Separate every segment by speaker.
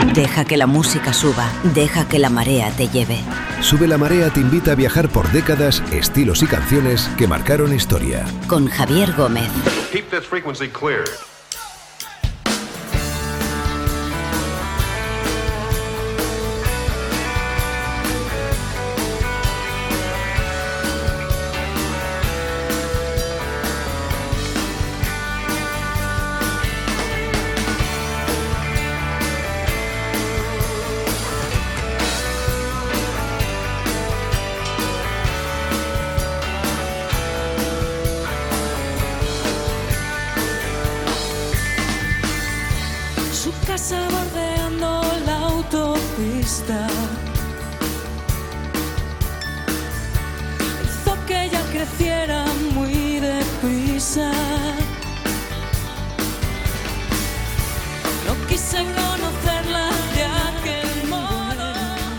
Speaker 1: Deja que la música suba, deja que la marea te lleve.
Speaker 2: Sube la Marea te invita a viajar por décadas, estilos y canciones que marcaron historia.
Speaker 1: Con Javier Gómez.
Speaker 3: Keep this frequency clear.
Speaker 4: Bordeando la autopista hizo que ella creciera muy deprisa. No quise conocerla de aquel modo,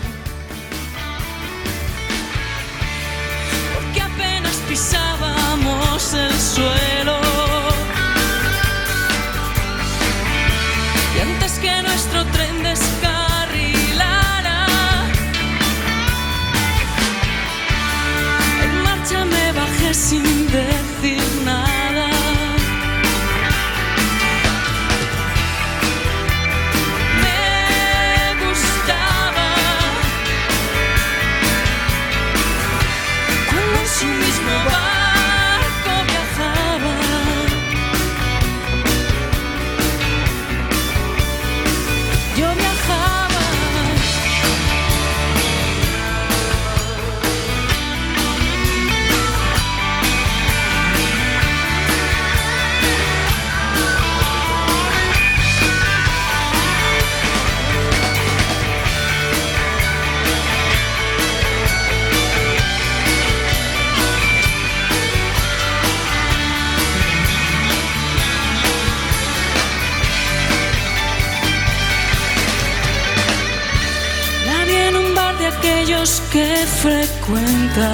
Speaker 4: porque apenas pisábamos el suelo. Y antes que nuestro tren descarrilara, en marcha me bajé sin decir nada. Me gustaba cuando en su mismo barco viajaba. Yo viajaba. Aquellos que frecuenta,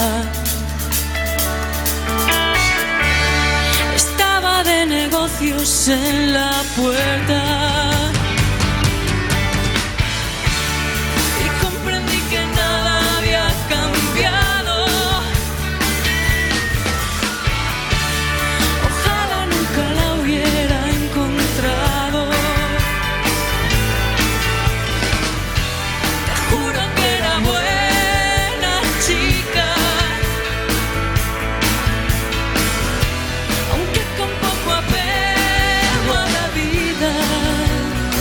Speaker 4: estaba de negocios en la puerta y comprendí que nada había cambiado. Ojalá nunca la hubiera encontrado. Te juro que era buena chica, aunque con poco apego a la vida.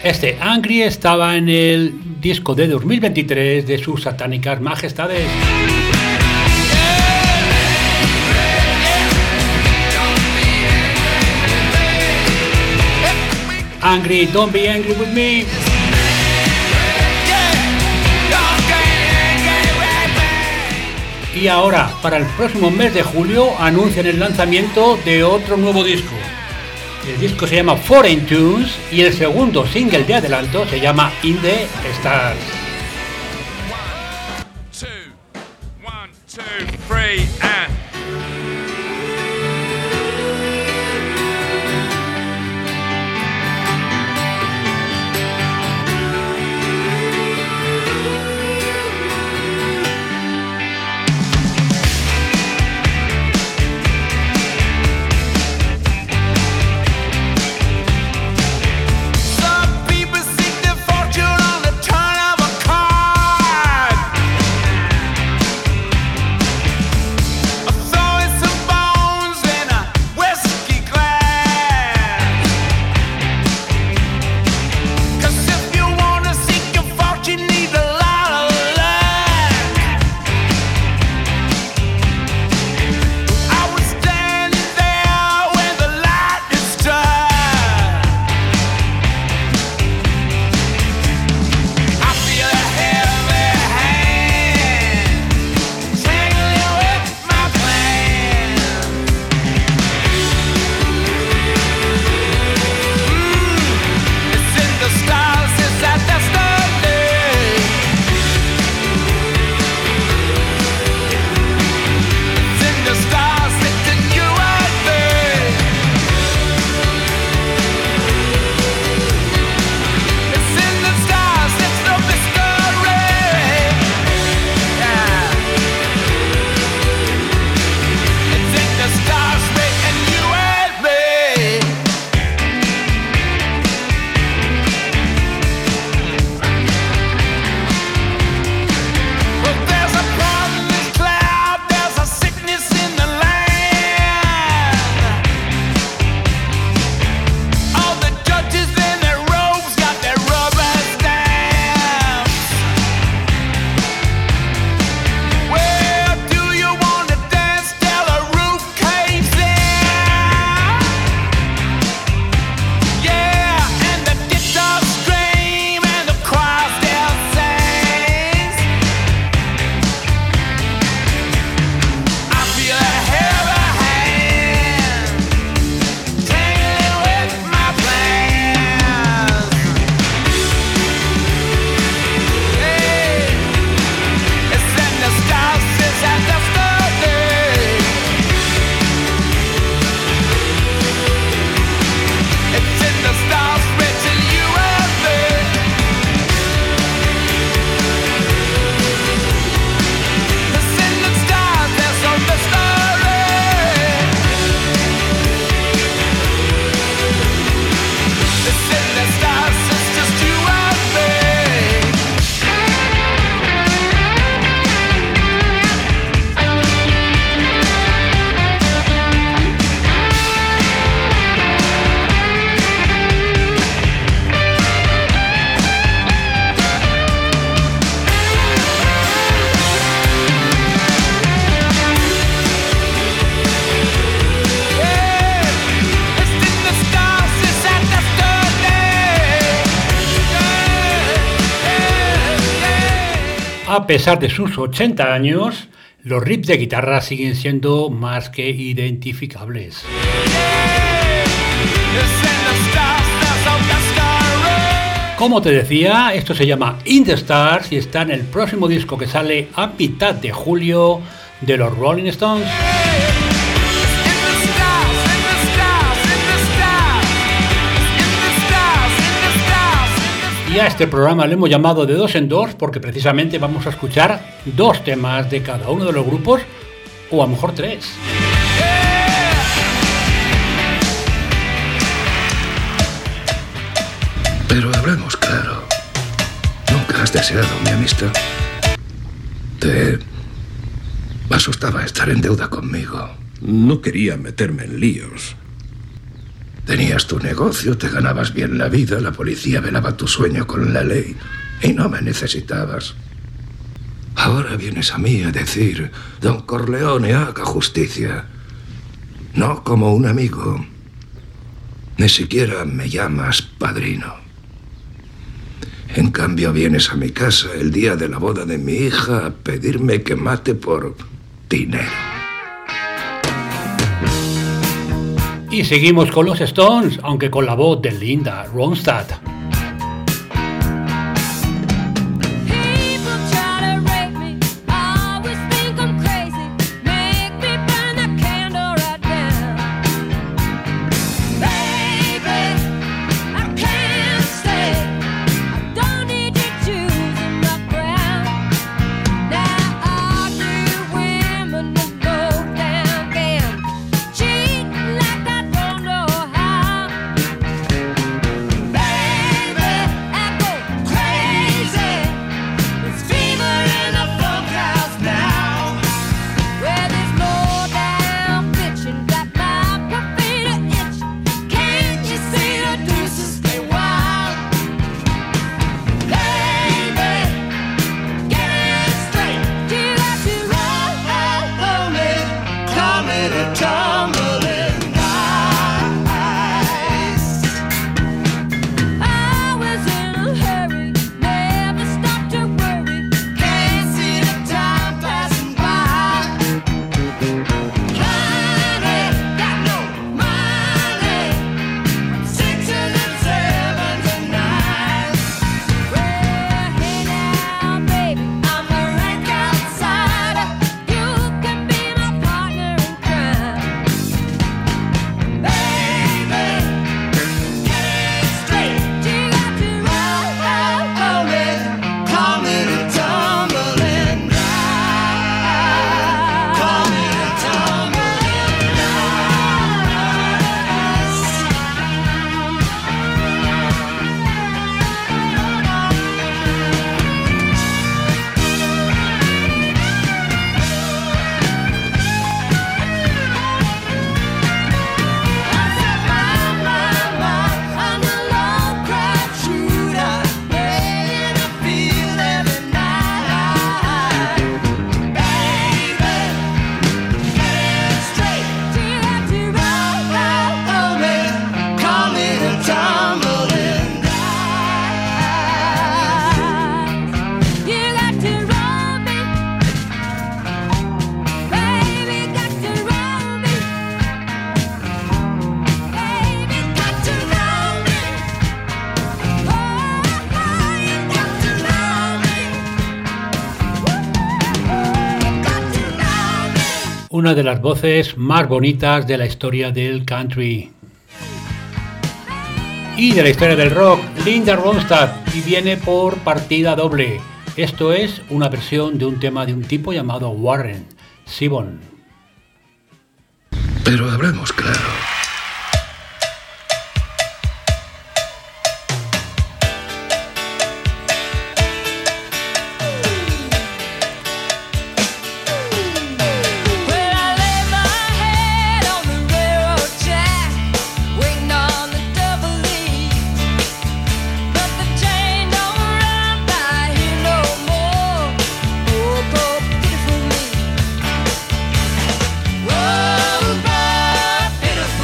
Speaker 5: Este Angry estaba en el disco de 2023 de sus satánicas majestades. Angry, don't be angry with me. Y ahora, para el próximo mes de julio, anuncian el lanzamiento de otro nuevo disco. El disco se llama Foreign Tunes y el segundo single de adelanto se llama In the Stars.
Speaker 6: 1, 2, 3 and...
Speaker 5: A pesar de sus 80 años, los riffs de guitarra siguen siendo más que identificables. Como te decía, esto se llama In the Stars y está en el próximo disco que sale a mitad de julio de los Rolling Stones. Y a este programa le hemos llamado de dos en dos porque precisamente vamos a escuchar dos temas de cada uno de los grupos, o a lo mejor tres.
Speaker 7: Pero hablemos claro. Nunca has deseado mi amistad. Te asustaba estar en deuda conmigo.
Speaker 8: No quería meterme en líos.
Speaker 7: Tenías tu negocio, te ganabas bien la vida, la policía velaba tu sueño con la ley y no me necesitabas. Ahora vienes a mí a decir, Don Corleone, haga justicia. No como un amigo. Ni siquiera me llamas padrino. En cambio, vienes a mi casa el día de la boda de mi hija a pedirme que mate por dinero.
Speaker 5: Y seguimos con los Stones, aunque con la voz de Linda Ronstadt. Una de las voces más bonitas de la historia del country y de la historia del rock, Linda Ronstadt, y viene por partida doble. Esto es una versión de un tema de un tipo llamado Warren Zevon.
Speaker 7: Pero hablemos claro.
Speaker 8: Beautiful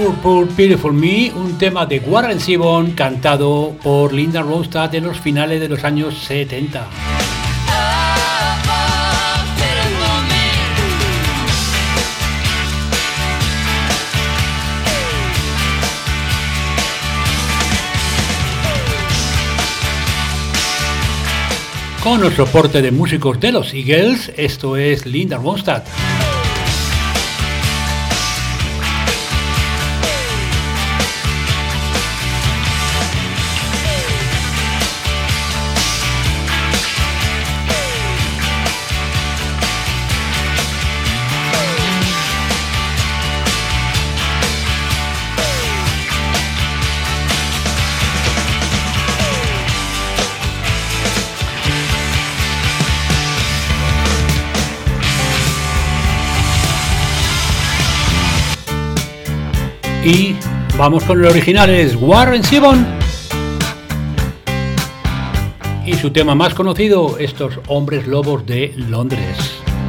Speaker 5: Poor Beautiful Me, un tema de Warren Zevon cantado por Linda Ronstadt de los finales de los años 70. Con el soporte de músicos de los Eagles, esto es Linda Ronstadt. Y vamos con el original, es Warren Zevon. Y su tema más conocido, estos hombres lobos de Londres.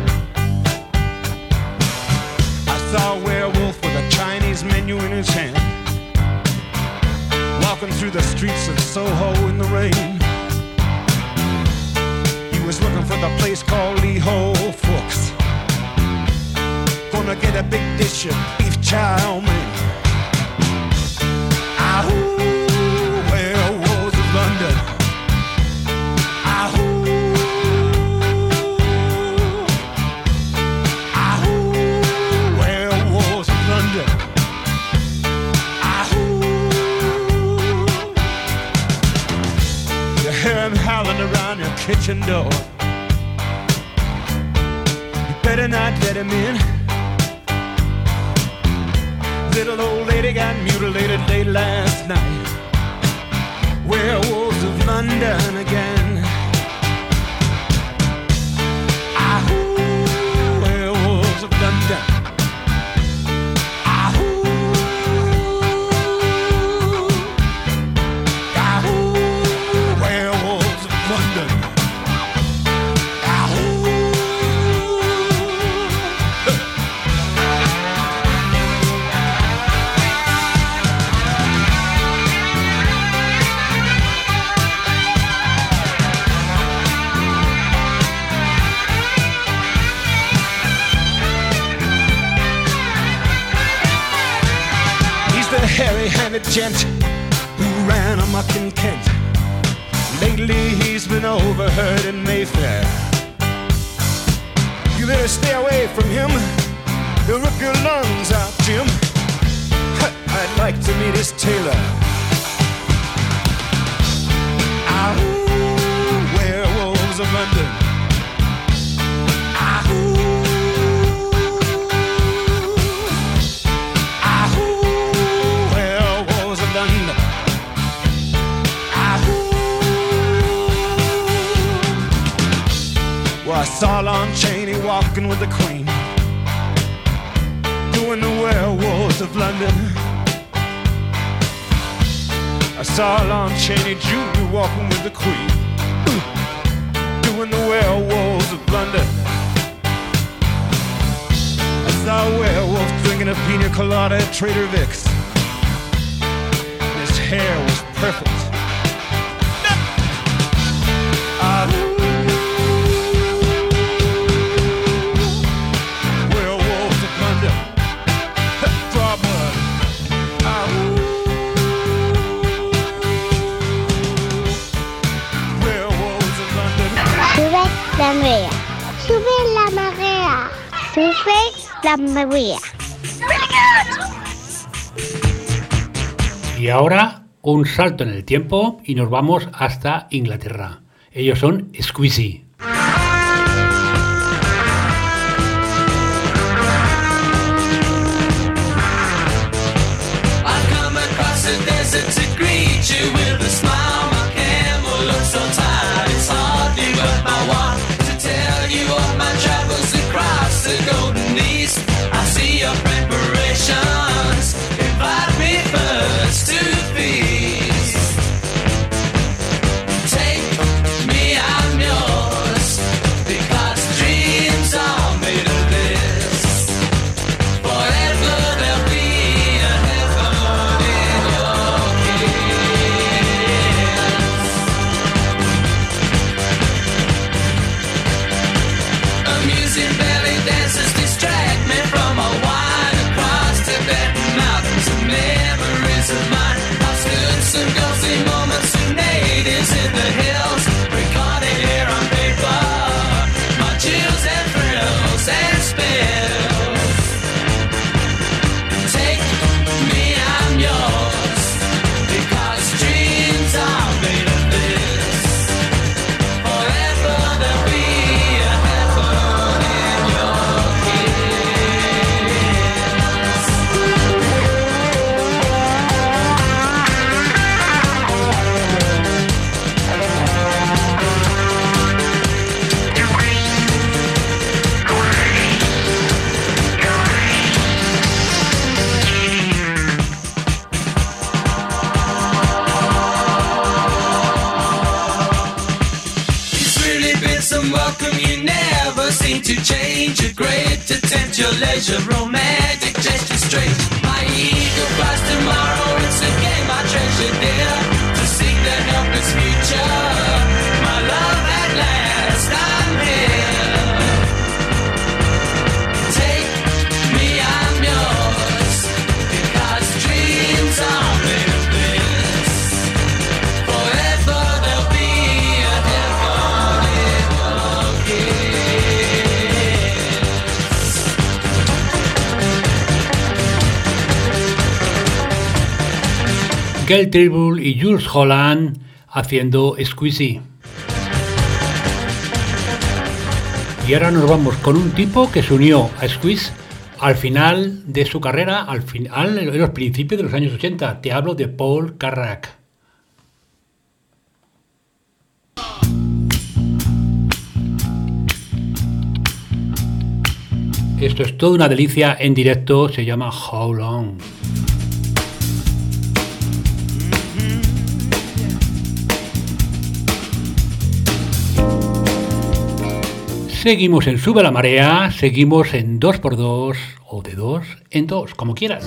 Speaker 8: I saw a werewolf with a Chinese menu in his hand, walking through the streets of Soho in the rain. He was looking for the place called Lee Ho Fook's, gonna get a big dish of beef chow mein. Ahoo, werewolves of London. Ahoo, ahoo, werewolves of London. Ahoo, you hear them howling around your kitchen door. You better not let him in. Little old lady got mutilated late last night. Werewolves of London again. Ahoo, werewolves of London. Ahoo, ahoo, werewolves of London. Hairy-handed gent who ran amok in Kent. Lately he's been overheard in Mayfair. You better stay away from him. He'll rip your lungs out, Jim. I'd like to meet his tailor. Ahoo, werewolves of London. Ahoo. Well, I saw Lon Chaney walking with the Queen, doing the werewolves of London. I saw Lon Chaney Jr. walking with the Queen, doing the werewolves of London. I saw a werewolf drinking a pina colada at Trader Vic's. His hair was perfect. Werewolves of London. Draw blood. Werewolves of London.
Speaker 9: Sube la marea. Sube la marea. Sube la marea.
Speaker 5: Y ahora un salto en el tiempo y nos vamos hasta Inglaterra. Ellos son Squeezy.
Speaker 10: Take me, I'm yours.
Speaker 4: change your grade to tempt your leisure, romantic gesture straight. My ego buys tomorrow, it's a game I treasure dear, to seek the helpless future. My love at last, I'm here. Take me, I'm yours, because dreams are made of this. Forever there'll be a heaven in your kiss.
Speaker 5: Gail Tribble y Jools Holland haciendo Squeezy. Y ahora nos vamos con un tipo que se unió a Squeeze al final de su carrera, en los principios de los años 80. Te hablo de Paul Carrack. Esto es toda una delicia en directo, se llama How Long. Seguimos en Sube la Marea, seguimos en 2x2 o de 2 en 2, como quieras.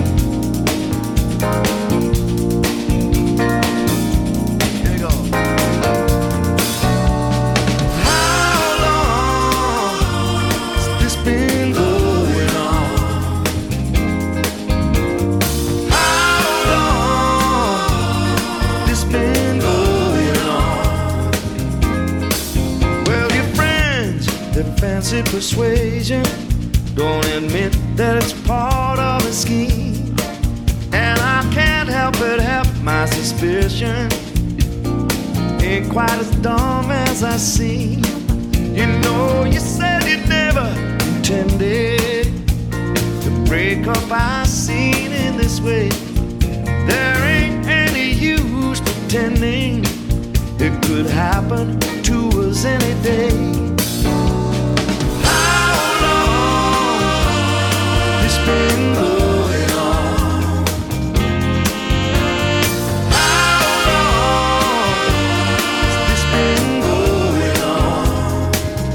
Speaker 10: Fancy persuasion don't admit that it's part of a scheme, and I can't help but have my suspicion ain't quite as dumb as I seem. You know, you said you never intended to break up our scene in this way. There ain't any use pretending it could happen to us any day. Been going on. How long has this been going on?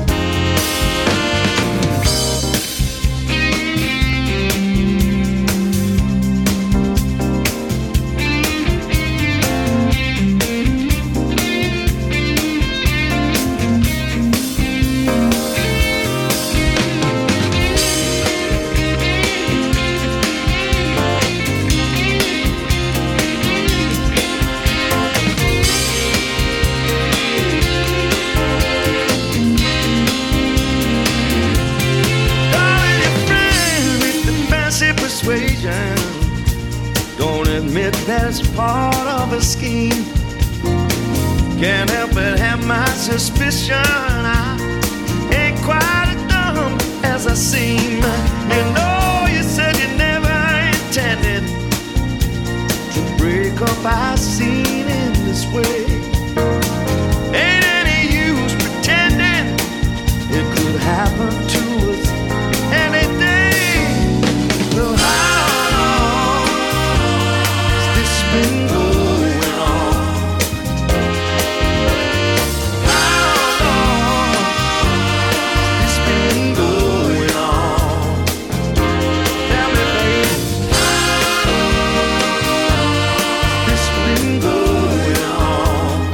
Speaker 10: Don't admit that's part of a scheme. Can't help but have my suspicion I ain't quite as dumb as I seem. You know, you said you never intended to break up our scene in this way. Ain't any use pretending it could happen to us any day. Well, been going on. How long it's been going on? Tell me, baby, it's been going on.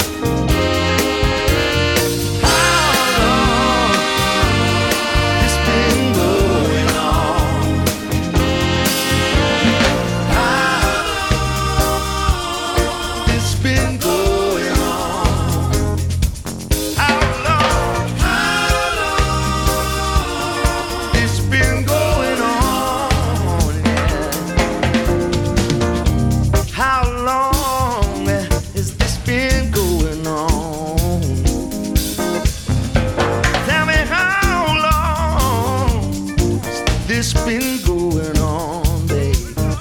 Speaker 10: How long it's been going on? Been going on. How long? It's been going on. Yeah. How long has this been going on? Tell me, how long has this been going on, babe?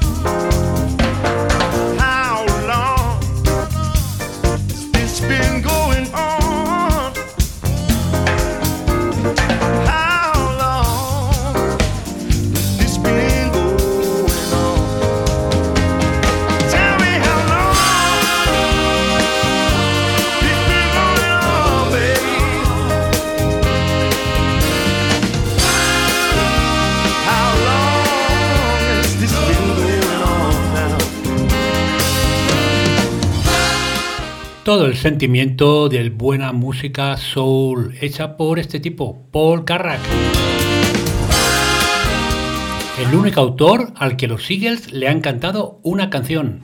Speaker 10: Been going on. How long this been going on? Tell me how long this been going on, baby.
Speaker 5: Todo el sentimiento de buena música soul hecha por este tipo, Paul Carrack. El único autor al que los Eagles le han cantado una canción.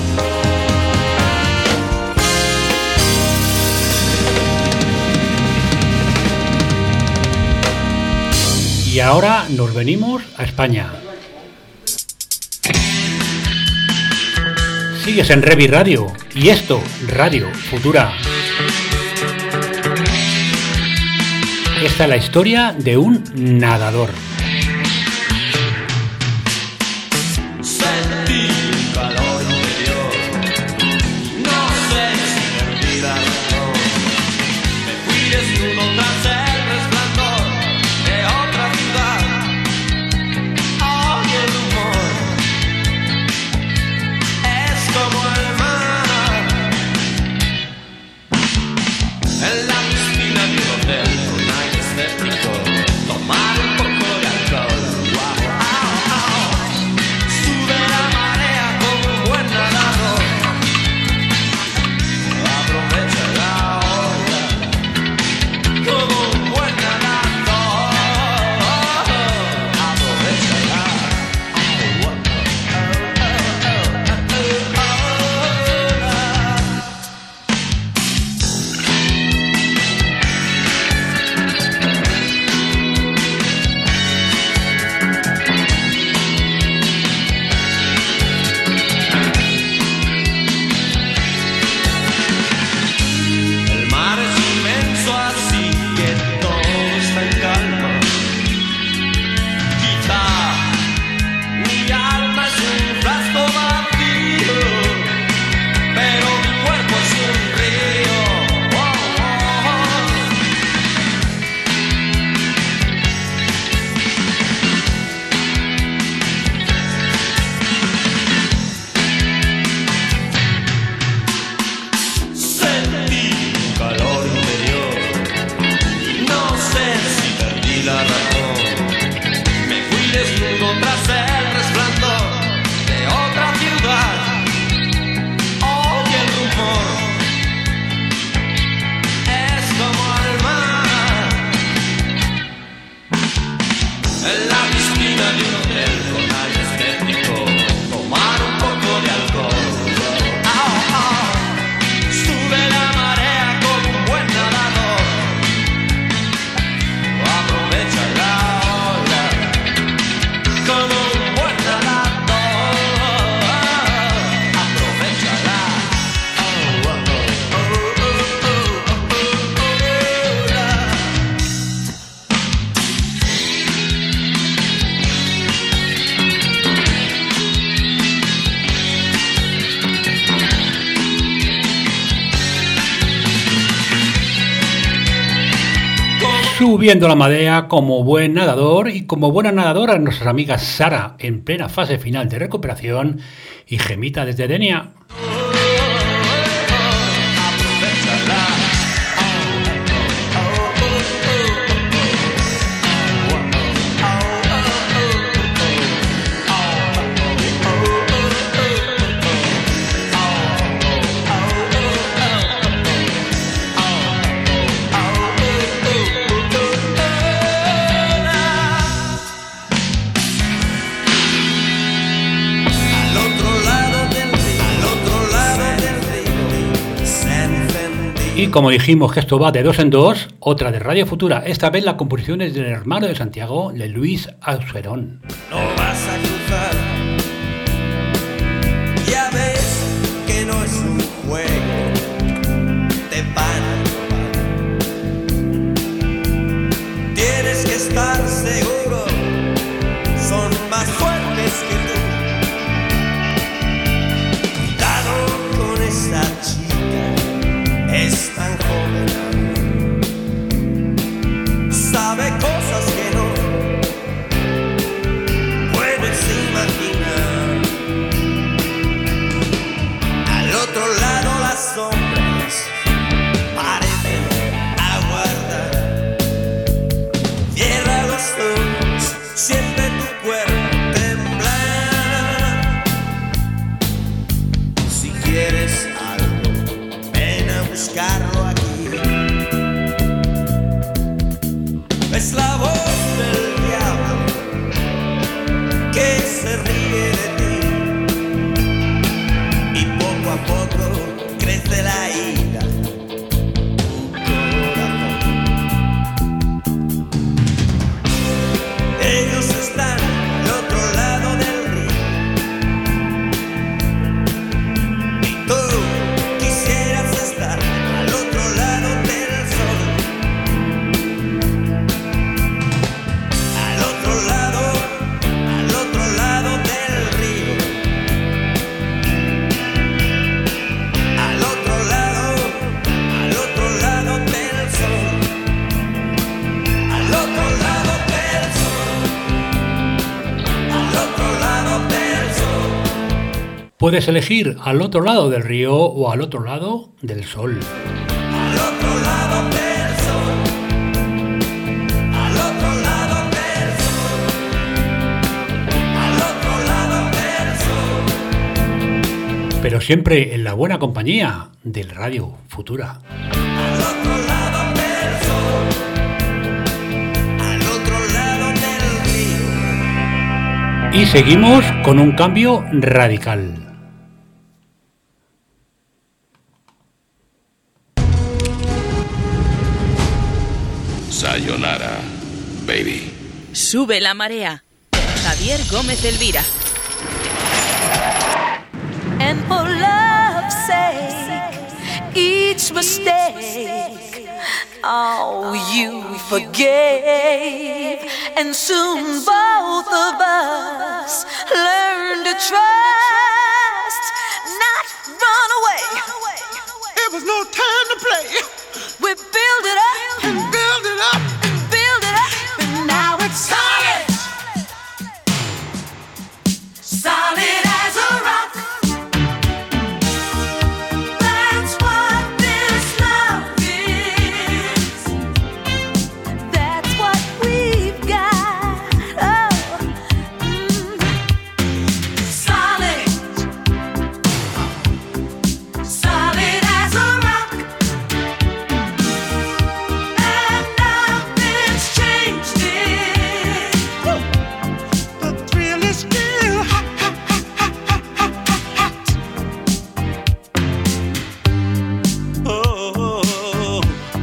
Speaker 5: Y ahora nos venimos a España. Sigues en Revi Radio y esto, Radio Futura. Esta es la historia de un nadador. Subiendo la marea como buen nadador y como buena nadadora nuestras amigas Sara en plena fase final de recuperación y Gemita desde Denia. Y como dijimos que esto va de dos en dos, otra de Radio Futura, esta vez la composición es del hermano de Santiago, de Luis Auserón.
Speaker 11: No vas a cruzar, ya ves que no es un juego, te van a robar. Tienes que estar seguro, son más fuertes que tú. Cuidado con esa chica. Es tan joven aún, sabe cosas que no puedes imaginar. Al otro lado las sombras parecen se ríe de ti y poco a poco crece la ira. Ellos están al otro lado del río y tú quisieras estar al otro lado del sol, al otro lado del río, al otro lado del sol, al otro lado del sol.
Speaker 5: Puedes elegir al otro lado del río o al otro lado del sol.
Speaker 11: Al otro lado del sol, al otro lado del sol, al otro lado del sol.
Speaker 5: Pero siempre en la buena compañía del Radio Futura.
Speaker 11: Al otro lado del sol, al otro lado del río.
Speaker 5: Y seguimos con un cambio radical.
Speaker 12: Sayonara, baby.
Speaker 13: Sube la marea. Javier Gómez Elvira.
Speaker 14: And for love's sake, each mistake, oh, you forgave. And soon both of us learned to trust, not run away.
Speaker 8: It was no time to play.
Speaker 14: We build it up and build it up and build it up, and now it's solid, solid as a rock. That's what this love is. That's what we've got. Oh, solid, solid as a rock. And nothing's changed it.
Speaker 8: The thrill is still hot. Oh,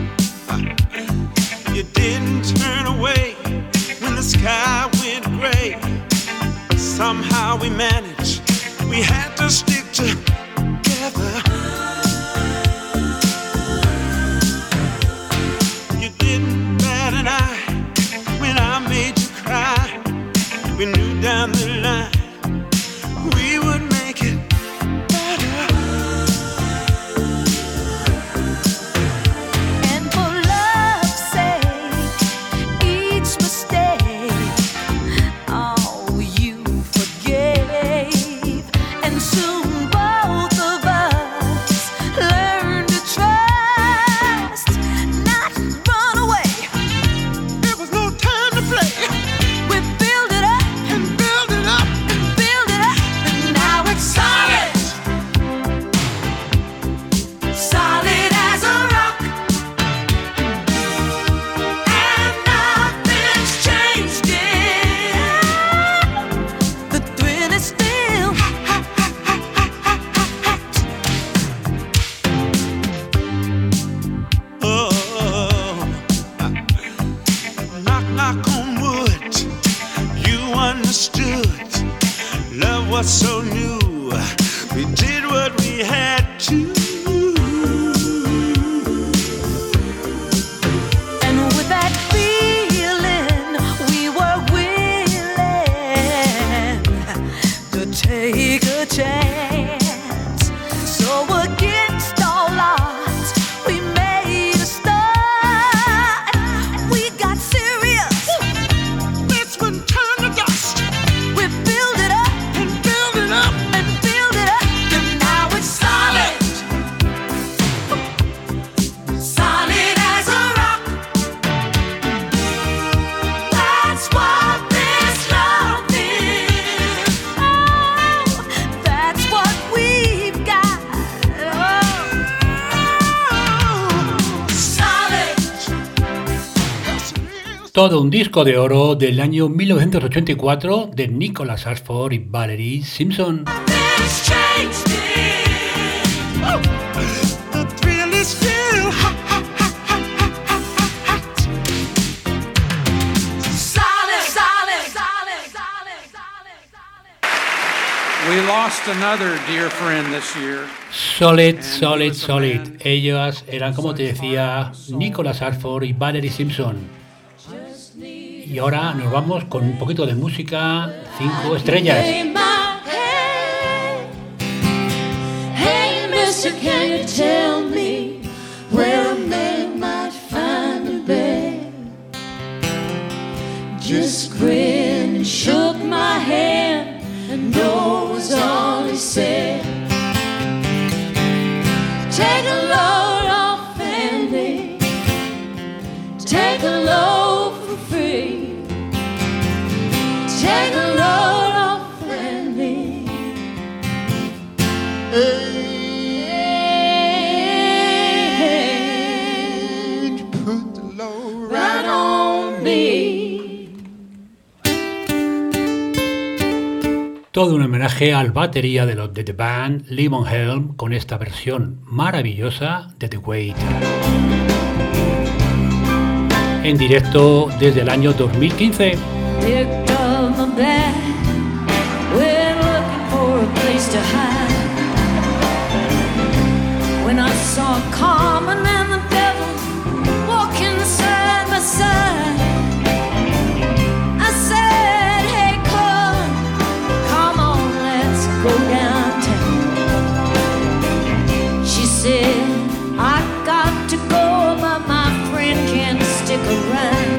Speaker 8: you didn't turn away when the sky went gray. Somehow we managed. We had to stick together. You didn't bat an eye when I made you cry. We knew down the line we would make it better.
Speaker 14: And for love's sake, each mistake, oh, you forgave. And soon both of us learned to trust, not run away.
Speaker 8: It was no time to play.
Speaker 14: We build it up and build it up and build it up, and now it's solid, solid as a rock. And nothing's changed it. The thrill is still hot.
Speaker 8: Oh, knock, knock on wood. You understood. Love was so new. We did what we had to.
Speaker 14: And with that feeling, we were willing to take a chance. So against all odds, we made a start. We got serious.
Speaker 8: This one turned to dust.
Speaker 14: We build it up and build it up and build it up, and now it's solid,
Speaker 5: Todo un disco de oro del año 1984 de Nicholas Ashford y Valerie Simpson.
Speaker 15: We lost another dear friend this year.
Speaker 5: Solid. Ellas eran, como te decía, Nicholas Ashford y Valerie Simpson. Y ahora nos vamos con un poquito de música 5 estrellas.
Speaker 14: Hey, mister, can you tell me where a man might find a bed? Just grinned and shook my hand, and no was all he said. Take a load off Andy, take a load for free. Take a load off Andy. Hey, put the load right on me.
Speaker 5: Todo un homenaje al batería de The Band, Levon Helm, con esta versión maravillosa de The Wait. En directo desde el año 2015.
Speaker 14: Picked up my bag, went looking for a place to hide. When I saw Carmen and the devil walking side by side, I said, hey Carmen, come on, let's go downtown. She said, I got to go, but my friend can't stick around.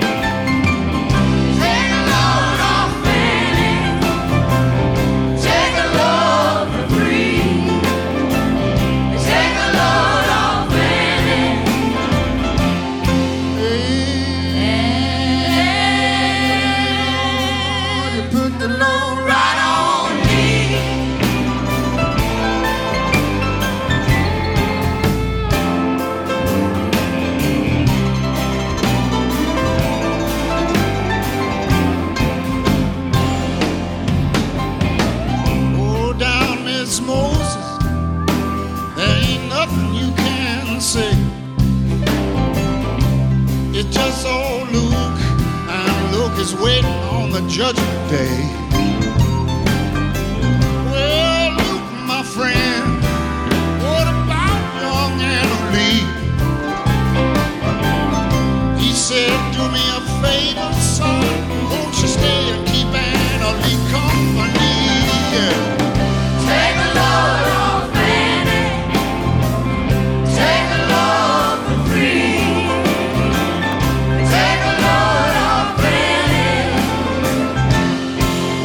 Speaker 10: Just old Luke, and Luke is waiting on the judgment day. Well, Luke, my friend, what about young Annalie? He said, do me a favor, son, won't you stay and keep Annalie company? Yeah. Take a load off Annie, take a load for free. Take a load off Annie.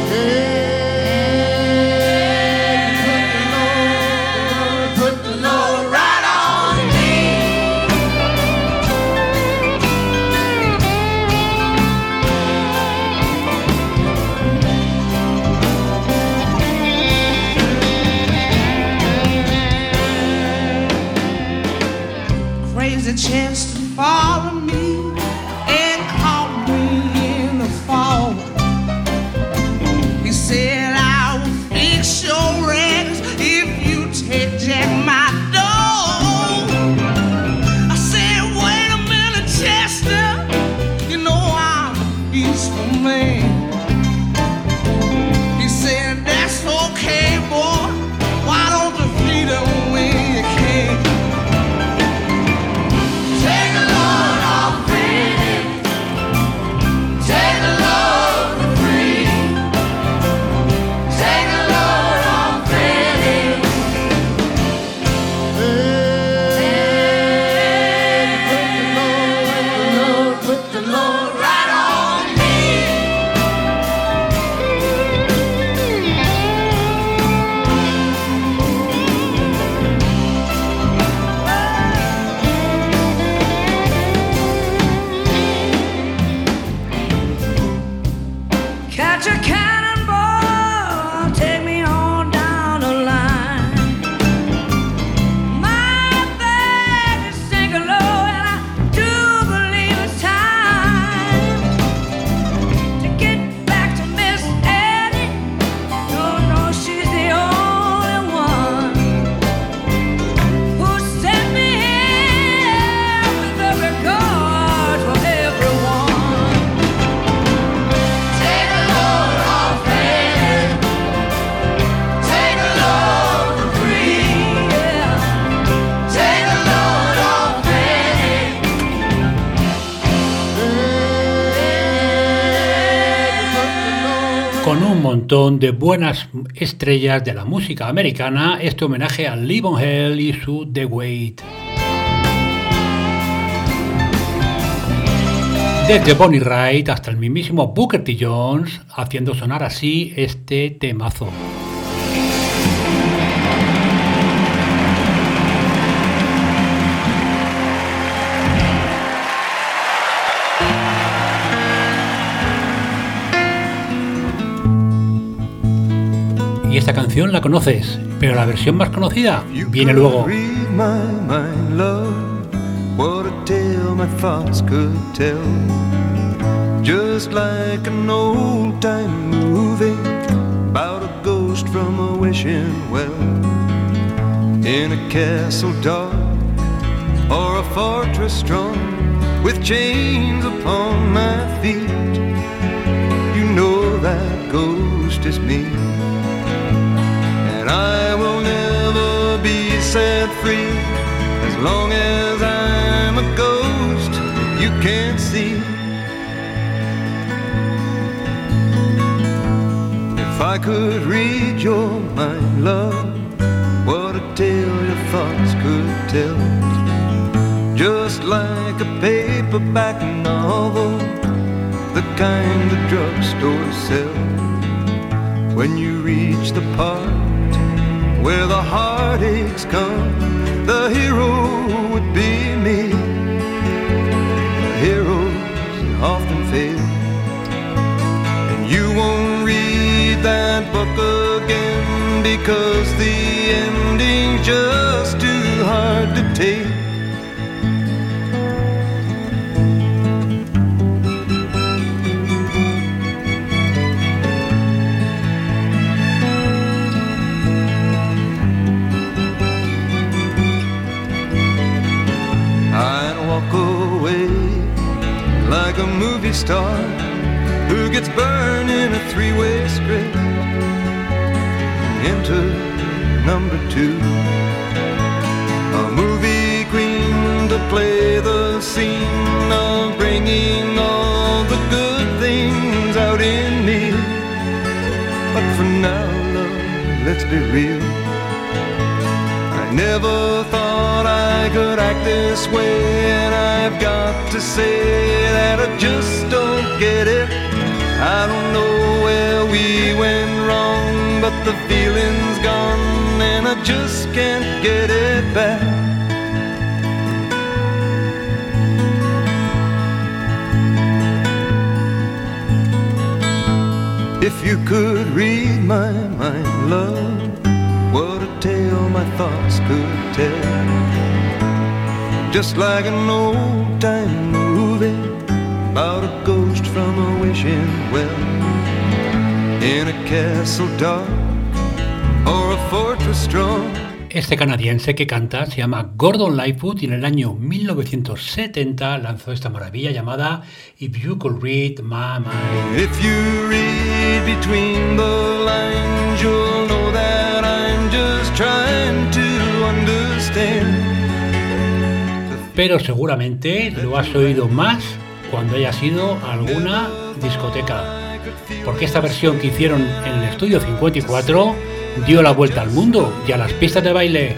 Speaker 5: montón de buenas estrellas de la música americana, este homenaje a Levon Helm y su The Wait. Desde Bonnie Raitt hasta el mismísimo Booker T. Jones, haciendo sonar así este temazo. Y esta canción la conoces, pero la versión más conocida viene luego.
Speaker 10: What a tale my thoughts could tell, just like an old-time movie about a ghost from a wishing well, in a castle dark or a fortress strong, with chains upon my feet. You know that ghost is me, and I will never be set free as long as I'm a ghost you can't see. If I could read your mind, love, what a tale your thoughts could tell, just like a paperback novel, the kind the drugstore sells. When you reach the part where the heartaches come, the hero would be me. Heroes often fail, and you won't read that book again because the ending's just too hard to take. Like a movie star who gets burned in a three-way script. Enter number 2, a movie queen to play the scene of bringing all the good things out in me. But for now, love, let's be real, I never thought I could act this way, and I've got to say that I just don't get it. I don't know where we went wrong, but the feeling's gone and I just can't get it back. If you could read my mind, love, what a tale my thoughts could tell, just like an old-time movie about a ghost from a wishing well, in a castle dark or a fortress strong.
Speaker 5: Este canadiense que canta se llama Gordon Lightfoot y en el año 1970 lanzó esta maravilla llamada If You Could Read My Mind.
Speaker 10: If you read between the lines, you'll know that I'm just trying to understand.
Speaker 5: Pero seguramente lo has oído más cuando hayas ido a alguna discoteca, porque esta versión que hicieron en el estudio 54 dio la vuelta al mundo y a las pistas de baile.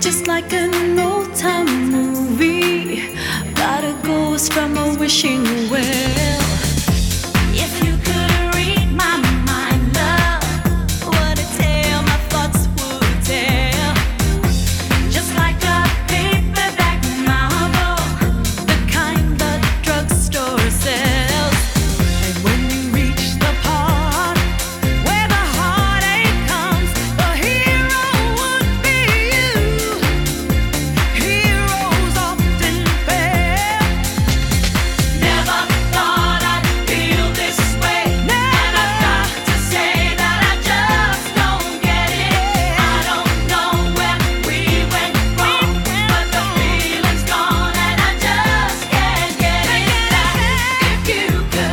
Speaker 14: just like an old-time movie. Got a ghost from a wishing well. If you could read my mind, love, what a tale my thoughts would tell. Just like a paperback novel, the kind the drugstore sells. And when you reach the part where the heartache comes, the hero would be you. Heroes often fail. Never thought I'd feel this way, and I've got to say that I just don't get it. I don't know where we went wrong, but the feeling's gone and I just can't get it back. If you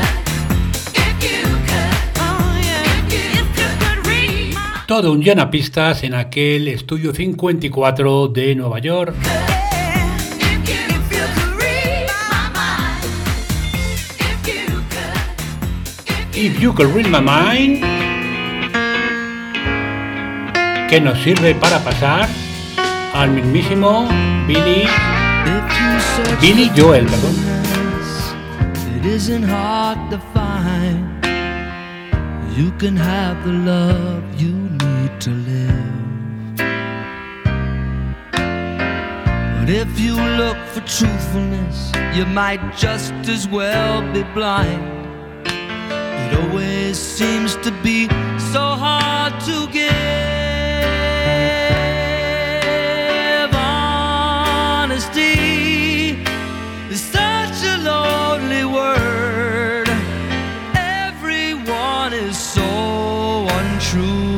Speaker 14: could read my
Speaker 5: Todo un llenapistas en aquel estudio 54 de Nueva York. If You Could Read My Mind, que nos sirve para pasar al mismísimo Billy Joel, perdón.
Speaker 16: It isn't hard to find. You can have the love you need to live. But if you look for truthfulness, you might just as well be blind. It always seems to be so hard to give. Honesty is such a lonely word. Everyone is so untrue.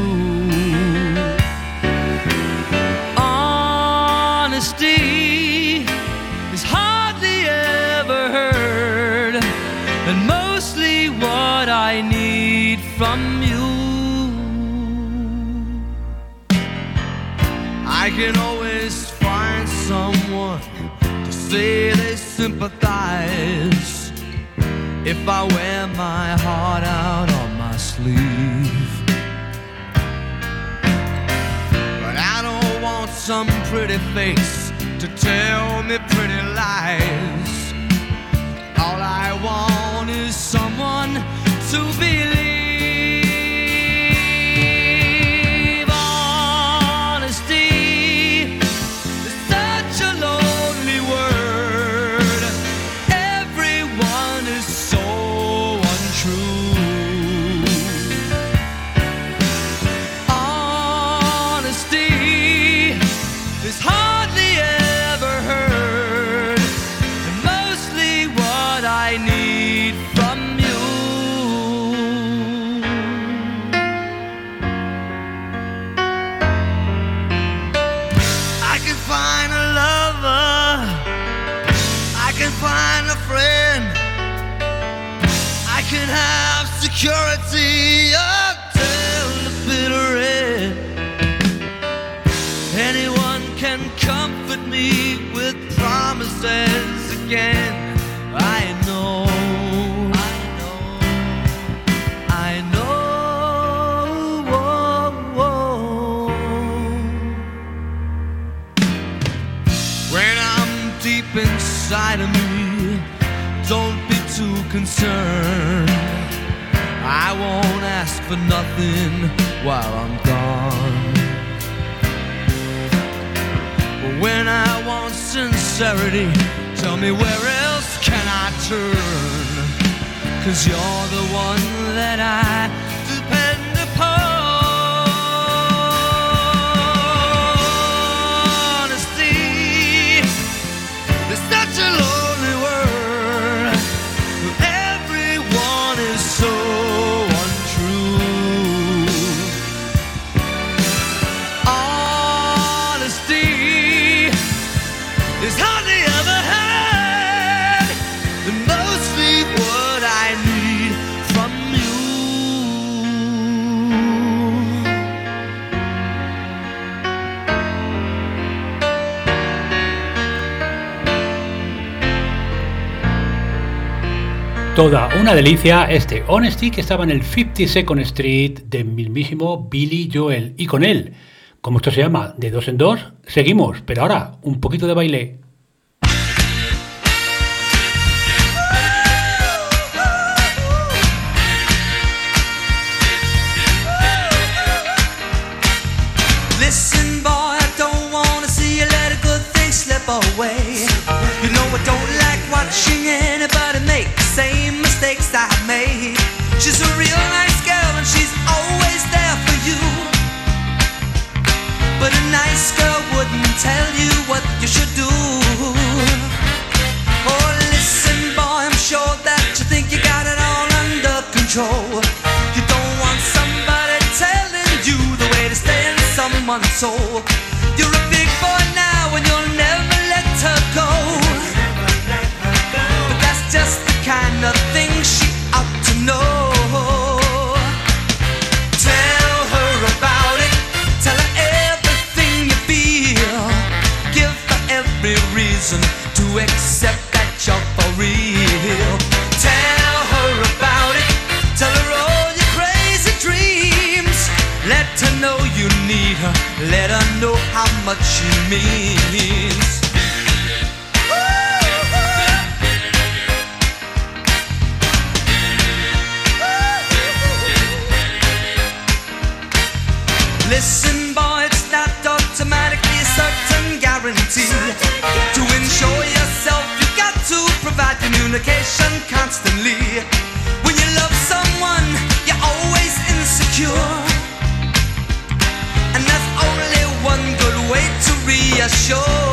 Speaker 16: Honesty is hardly ever heard, and mostly what I need from you. I can always find someone to say they sympathize if I wear my heart out on my sleeve. But I don't want some pretty face to tell me pretty lies. All I want is someone to believe. Honesty is such a lonely word. Everyone is so untrue. Honesty is hardly ever heard, and mostly what I need from you. I can find a lover, I can find a friend, I can have security until the bitter end. Anyone can comfort me with promises again. I know, I know, when I'm deep inside of me, don't be too concerned. I won't ask for nothing while I'm gone. But when I want sincerity, tell me where else can I turn? 'Cause you're the one that I depend upon. Honesty is such a lonely word. Everyone is so untrue. Honesty is hardly ever heard, and mostly what I need from you.
Speaker 5: Toda una delicia este Honesty, que estaba en el 52nd Street del mismísimo Billy Joel, y con él Como esto se llama, de dos en dos, seguimos, pero ahora un poquito de baile.
Speaker 11: Listen, boy, I don't wanna see you let a good thing slip away. You know I don't like watching anybody make the same mistakes I made. She's a real nice girl and she's always there for you. But a nice girl wouldn't tell you what you should do. Oh, listen, boy, I'm sure that you think you got it all under control. You don't want somebody telling you the way to stay in someone's soul. You're a big boy now and you'll never let her go. But that's just the kind of thing she ought to know. Tell her about it. Tell her everything you feel. Give her every reason to accept that you're for real. Tell her about it. Tell her all your crazy dreams. Let her know you need her. Let her know how much she means. Listen, boy, it's not automatically a certain guarantee. To ensure yourself, you got to provide communication constantly. When you love someone, you're always insecure. And that's only one good way to reassure.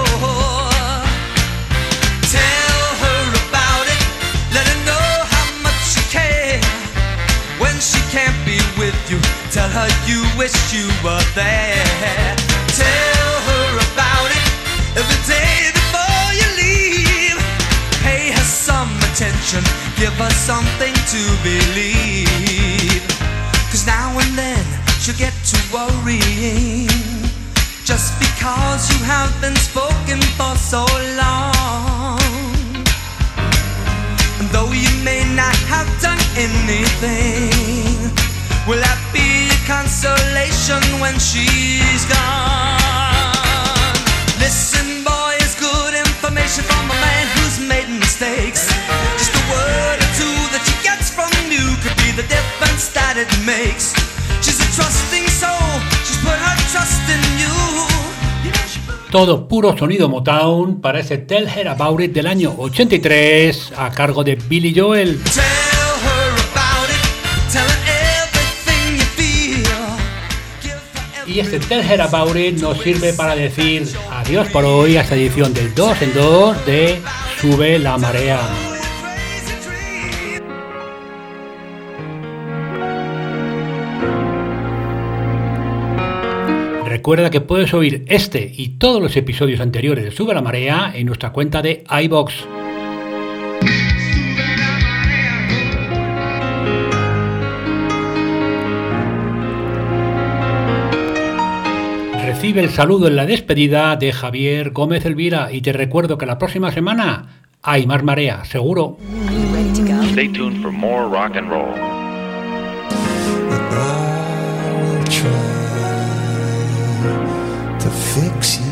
Speaker 11: Tell her about it. Let her know how much you care. When she can't be with you, tell her you wish you were there. Tell her about it every day before you leave. Pay her some attention, give her something to believe. 'Cause now and then she'll get to worrying, just because you have been spoken for so long. And though you may not have done anything, will that be a consolation when she's gone? Listen, boy, it's good information from a man who's made mistakes. Just a word or two that she gets from you could be the difference that it makes. She's a trusting soul, she's put her trust in you.
Speaker 5: Todo puro sonido Motown para ese Tell Her About It del año 83 a cargo de Billy Joel. Y este Tell Her About It nos sirve para decir adiós por hoy a esta edición del 2 en 2 de Sube la Marea. Recuerda que puedes oír este y todos los episodios anteriores de Sube la Marea en nuestra cuenta de iVoox. Recibe el saludo en la despedida de Javier Gómez Elvira y te recuerdo que la próxima semana hay más marea, seguro.
Speaker 12: Stay tuned for more rock and roll.
Speaker 10: To fix you.